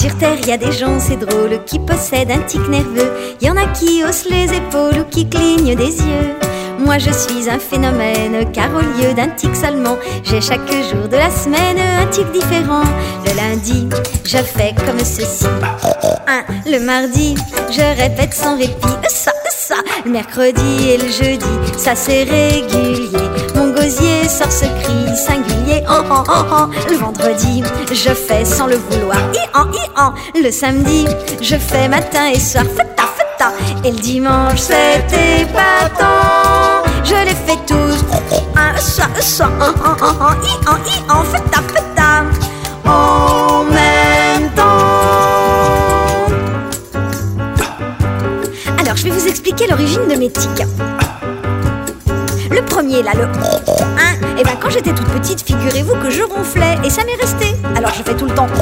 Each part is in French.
Sur terre, y a des gens, c'est drôle, qui possèdent un tic nerveux. Y en a qui haussent les épaules ou qui clignent des yeux. Moi je suis un phénomène, car au lieu d'un tic seulement, j'ai chaque jour de la semaine un tic différent. Le lundi, je fais comme ceci. Le mardi, je répète sans répit. Ça. Le mercredi et le jeudi, ça c'est régulier. Mon gosier sort ce cri singulier. Le vendredi, je fais sans le vouloir. Le samedi, je fais matin et soir. Feta. Et le dimanche, c'est épatant. Je les fais tous. Feta. En même temps. Alors, je vais vous expliquer l'origine de mes tics. Le premier, là, le et ben quand j'étais toute petite, figurez-vous que je ronflais et ça m'est resté. Alors je fais tout le temps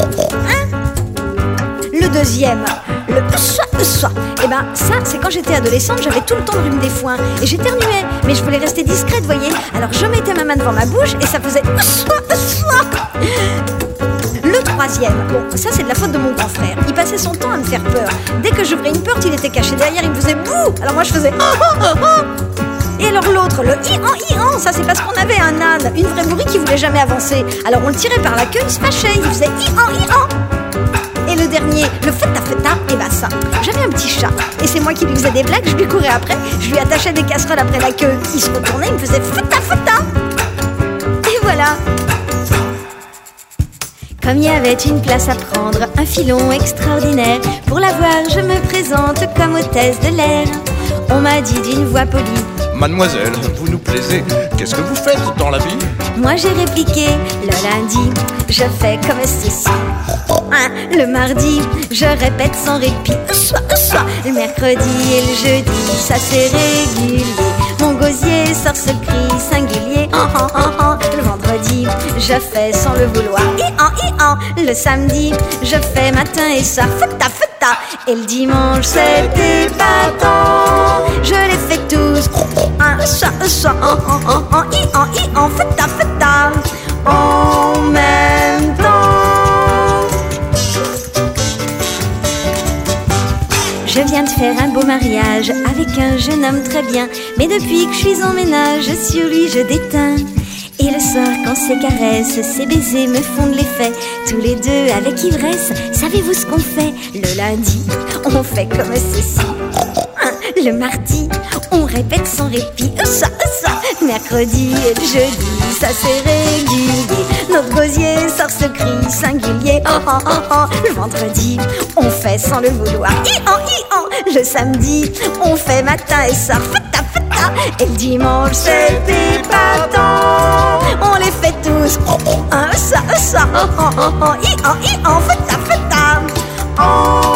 Le deuxième, le et ben ça, c'est quand j'étais adolescente, j'avais tout le temps le rhume des foins et j'éternuais, mais je voulais rester discrète, voyez. Alors je mettais ma main devant ma bouche et ça faisait Le troisième, bon, ça c'est de la faute de mon grand frère. Il passait son temps à me faire peur. Dès que j'ouvrais une porte, il était caché derrière, il me faisait bouh. Alors moi je faisais Et alors l'autre, le i-an, ça c'est parce qu'on avait un âne, une vraie bourrie qui voulait jamais avancer. Alors on le tirait par la queue, il se fâchait, il faisait i-an. Et le dernier, le feta, et bah ça, j'avais un petit chat. Et c'est moi qui lui faisais des blagues, je lui courais après, je lui attachais des casseroles après la queue. Il se retournait, il me faisait feta. Et voilà. Comme il y avait une place à prendre, un filon extraordinaire. Pour l'avoir, je me présente comme hôtesse de l'air. On m'a dit d'une voix polie: Mademoiselle, vous nous plaisez, qu'est-ce que vous faites dans la vie? Moi j'ai répliqué: le lundi, je fais comme ceci. Le mardi, je répète sans répit. Le mercredi et le jeudi, ça c'est régulier. Mon gosier sort ce cri singulier. Le vendredi, je fais sans le vouloir. Le samedi, je fais matin et soir. Feta. Et le dimanche, c'est épatant. Je les fais tous. Feta. En même temps. Je viens de faire un beau mariage avec un jeune homme très bien. Mais depuis que je suis en ménage, sur lui je déteins. Et le soir quand ses caresses, ses baisers me font de l'effet, tous les deux avec ivresse, savez-vous ce qu'on fait? Le lundi, on fait comme ceci. Le mardi, on répète sans répit. Mercredi et le jeudi, ça c'est régulier. Notre gosier sort ce cri singulier. Le vendredi, on fait sans le vouloir. Le samedi, on fait matin et soir. Feta. Et le dimanche, c'est épatant. On les fait tous. Feta.